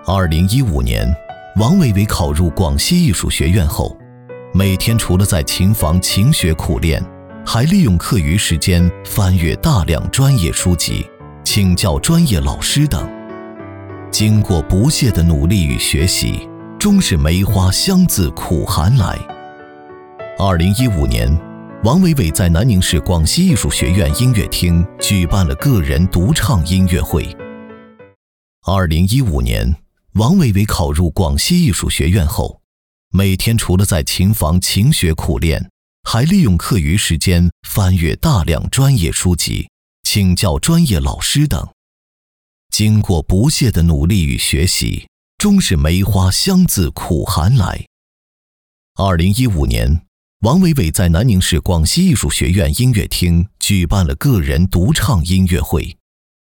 2015年，王伟伟考入广西艺术学院后，每天除了在琴房勤学苦练，还利用课余时间翻阅大量专业书籍，请教专业老师等。经过不懈的努力与学习，终是梅花香自苦寒来。2015年，王伟伟在南宁市广西艺术学院音乐厅举办了个人独唱音乐会。2015年，王伟伟考入广西艺术学院后，每天除了在琴房勤学苦练，还利用课余时间翻阅大量专业书籍，请教专业老师等。经过不懈的努力与学习，终是梅花香自苦寒来。2015年，王伟伟在南宁市广西艺术学院音乐厅举办了个人独唱音乐会。